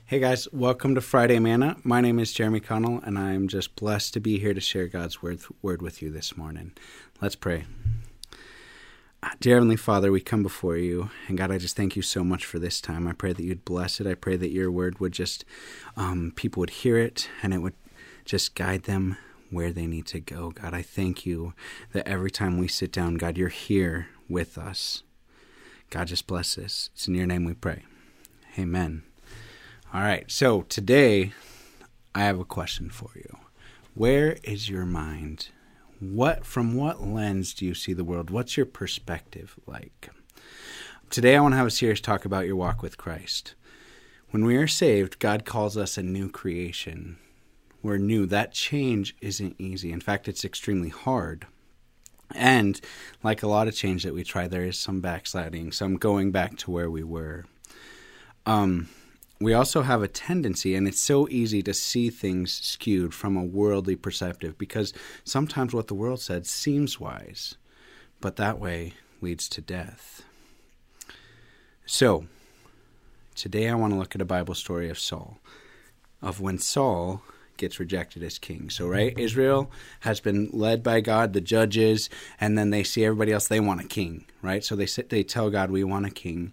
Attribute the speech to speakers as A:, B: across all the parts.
A: Hey guys, welcome to Friday Manna. My name is Jeremy Connell, and I'm just blessed to be here to share God's word with you this morning. Let's pray. Dear Heavenly Father, we come before you, and God, I just thank you so much for this time. I pray that you'd bless it. I pray that your word would just, people would hear it, and it would just guide them where they need to go. God, I thank you that every time we sit down, God, you're here with us. God, just bless this. It's in your name we pray. Amen. All right, so today I have a question for you. Where is your mind? From what lens do you see the world? What's your perspective like? Today I want to have a serious talk about your walk with Christ. When we are saved, God calls us a new creation. We're new. That change isn't easy. In fact, it's extremely hard. And like a lot of change that we try, there is some backsliding, some going back to where we were. We also have a tendency, and it's so easy to see things skewed from a worldly perspective because sometimes what the world said seems wise, but that way leads to death. So, today I want to look at a Bible story of Saul, of when Saul gets rejected as king. So, right, Israel has been led by God, the judges, and then they see everybody else, they want a king, right? So they tell God, we want a king.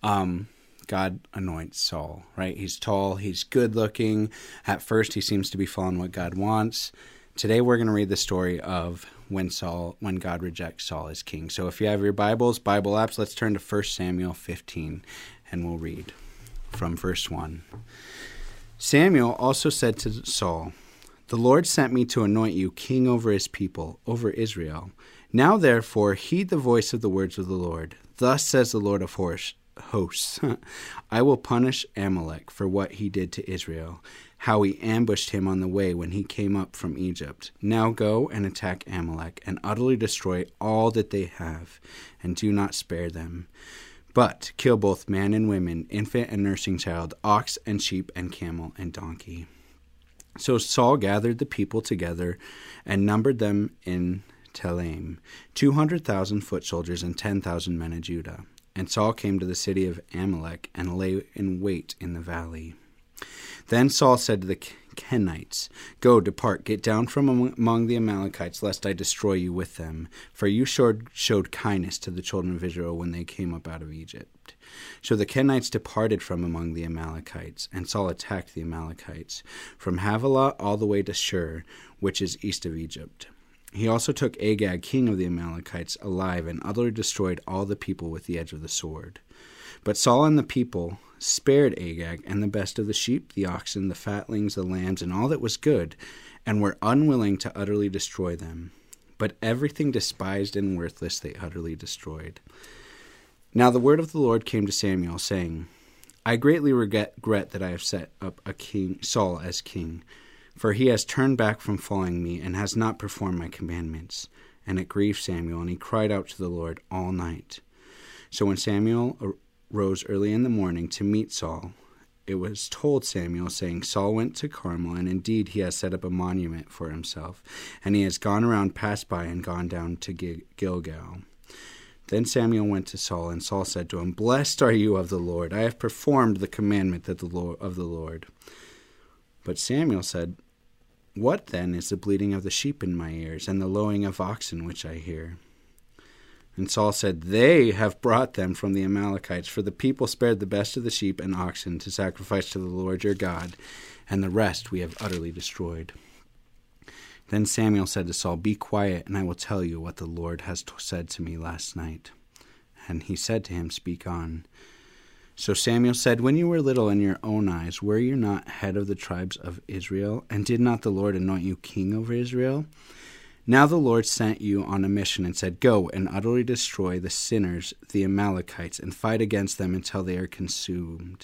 A: God anoints Saul, right? He's tall, he's good looking. At first, he seems to be following what God wants. Today, we're going to read the story of when God rejects Saul as king. So if you have your Bible apps, let's turn to 1 Samuel 15, and we'll read from verse 1. Samuel also said to Saul, "The Lord sent me to anoint you king over his people, over Israel. Now, therefore, heed the voice of the words of the Lord. Thus says the Lord of hosts, I will punish Amalek for what he did to Israel, how he ambushed him on the way when he came up from Egypt. Now go and attack Amalek and utterly destroy all that they have, and do not spare them. But kill both man and woman, infant and nursing child, ox and sheep and camel and donkey." So Saul gathered the people together and numbered them in Telaim, 200,000 foot soldiers and 10,000 men of Judah. And Saul came to the city of Amalek and lay in wait in the valley. Then Saul said to the Kenites, "Go, depart, get down from among the Amalekites, lest I destroy you with them. For you showed kindness to the children of Israel when they came up out of Egypt." So the Kenites departed from among the Amalekites, and Saul attacked the Amalekites, from Havilah all the way to Shur, which is east of Egypt. He also took Agag, king of the Amalekites, alive, and utterly destroyed all the people with the edge of the sword. But Saul and the people spared Agag and the best of the sheep, the oxen, the fatlings, the lambs, and all that was good, and were unwilling to utterly destroy them. But everything despised and worthless they utterly destroyed. Now the word of the Lord came to Samuel, saying, "I greatly regret that I have set up Saul as king. For he has turned back from following me, and has not performed my commandments." And it grieved Samuel, and he cried out to the Lord all night. So when Samuel rose early in the morning to meet Saul, it was told Samuel, saying, "Saul went to Carmel, and indeed he has set up a monument for himself, and he has gone around, passed by, and gone down to Gilgal." Then Samuel went to Saul, and Saul said to him, "Blessed are you of the Lord. I have performed the commandment of the Lord." But Samuel said, "What then is the bleating of the sheep in my ears, and the lowing of oxen which I hear?" And Saul said, "They have brought them from the Amalekites, for the people spared the best of the sheep and oxen to sacrifice to the Lord your God, and the rest we have utterly destroyed." Then Samuel said to Saul, "Be quiet, and I will tell you what the Lord has said to me last night." And he said to him, "Speak on." So Samuel said, "When you were little in your own eyes, were you not head of the tribes of Israel? And did not the Lord anoint you king over Israel? Now the Lord sent you on a mission and said, 'Go and utterly destroy the sinners, the Amalekites, and fight against them until they are consumed.'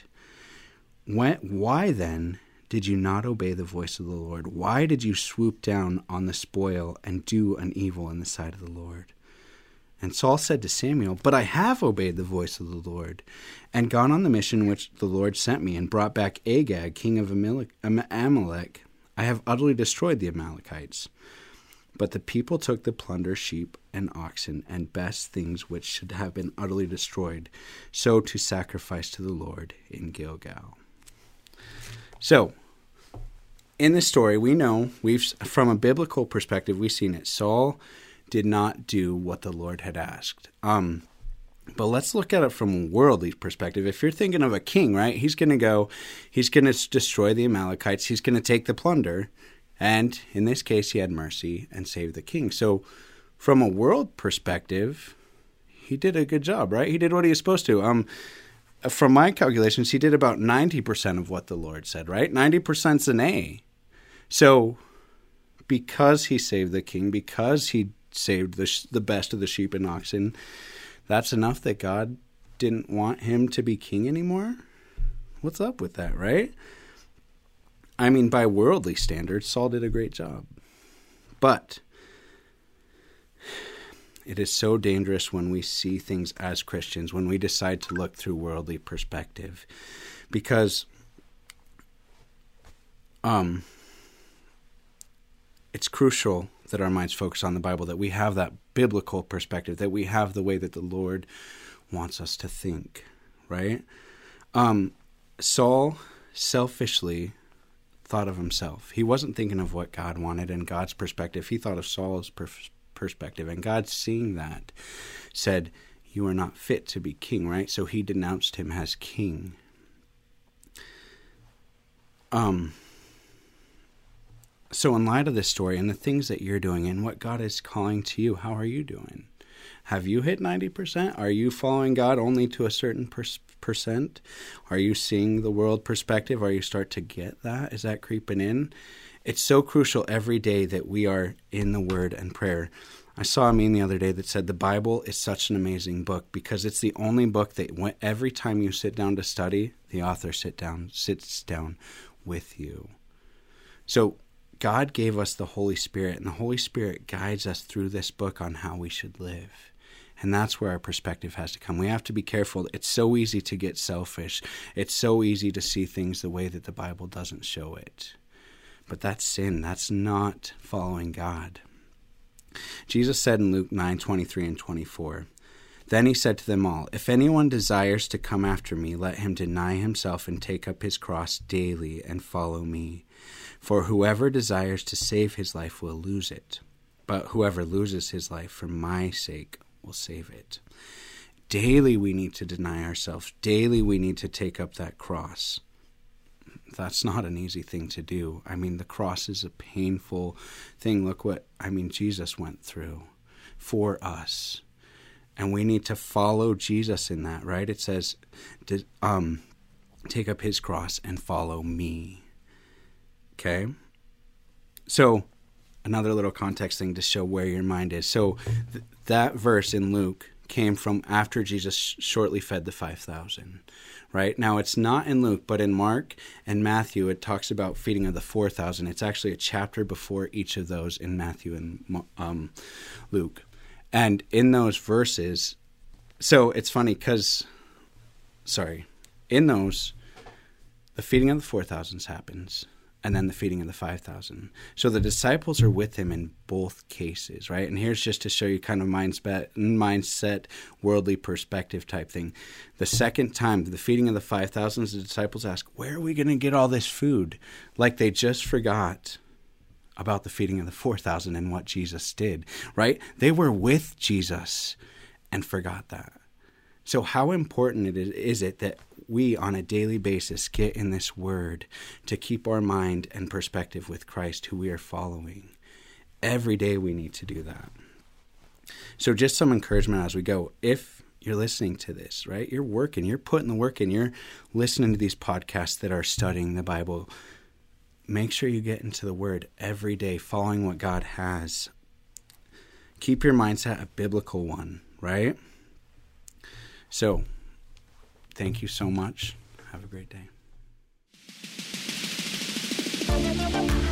A: Why then did you not obey the voice of the Lord? Why did you swoop down on the spoil and do an evil in the sight of the Lord?" And Saul said to Samuel, "But I have obeyed the voice of the Lord, and gone on the mission which the Lord sent me, and brought back Agag, king of Amalek. I have utterly destroyed the Amalekites." But the people took the plunder, sheep and oxen, and best things which should have been utterly destroyed, so to sacrifice to the Lord in Gilgal. So, in this story, we know, from a biblical perspective, we've seen it. Saul did not do what the Lord had asked. But let's look at it from a worldly perspective. If you're thinking of a king, right, he's going to destroy the Amalekites. He's going to take the plunder. And in this case, he had mercy and saved the king. So from a world perspective, he did a good job, right? He did what he was supposed to. From my calculations, he did about 90% of what the Lord said, right? 90%'s an A. So because he saved the king, because he saved the best of the sheep and oxen, that's enough that God didn't want him to be king anymore? What's up with that, right? I mean, by worldly standards, Saul did a great job. But it is so dangerous when we see things as Christians, when we decide to look through worldly perspective. Because it's crucial that our minds focus on the Bible, that we have that biblical perspective, that we have the way that the Lord wants us to think, right? Saul selfishly thought of himself. He wasn't thinking of what God wanted and God's perspective. He thought of Saul's perspective. And God, seeing that, said, "You are not fit to be king," right? So he denounced him as king. So in light of this story and the things that you're doing and what God is calling to you, how are you doing? Have you hit 90%? Are you following God only to a certain percent? Are you seeing the world perspective? Are you start to get that? Is that creeping in? It's so crucial every day that we are in the Word and prayer. I saw a meme the other day that said the Bible is such an amazing book because it's the only book that every time you sit down to study, the author sits down with you. So God gave us the Holy Spirit, and the Holy Spirit guides us through this book on how we should live. And that's where our perspective has to come. We have to be careful. It's so easy to get selfish. It's so easy to see things the way that the Bible doesn't show it. But that's sin. That's not following God. Jesus said in Luke 9:23 and 24, "Then he said to them all, 'If anyone desires to come after me, let him deny himself and take up his cross daily and follow me. For whoever desires to save his life will lose it, but whoever loses his life for my sake will save it.'" Daily we need to deny ourselves. Daily we need to take up that cross. That's not an easy thing to do. I mean, the cross is a painful thing. Look what, Jesus went through for us. And we need to follow Jesus in that, right? It says, take up his cross and follow me. Okay? So, another little context thing to show where your mind is. So, that verse in Luke came from after Jesus shortly fed the 5,000, right? Now, it's not in Luke, but in Mark and Matthew, it talks about feeding of the 4,000. It's actually a chapter before each of those in Matthew and Luke. And in those verses, so it's funny because, in those, the feeding of the 4,000 happens, and then the feeding of the 5,000. So the disciples are with him in both cases, right? And here's just to show you kind of mindset, worldly perspective type thing. The second time, the feeding of the 5,000, the disciples ask, "Where are we going to get all this food?" Like they just forgot about the feeding of the 4,000 and what Jesus did, right? They were with Jesus and forgot that. So how important is it that we on a daily basis get in this word to keep our mind and perspective with Christ, who we are following? Every day we need to do that. So just some encouragement as we go. If you're listening to this, right, you're working, you're putting the work in, you're listening to these podcasts that are studying the Bible, make sure you get into the Word every day, following what God has. Keep your mindset a biblical one, right? So, thank you so much. Have a great day.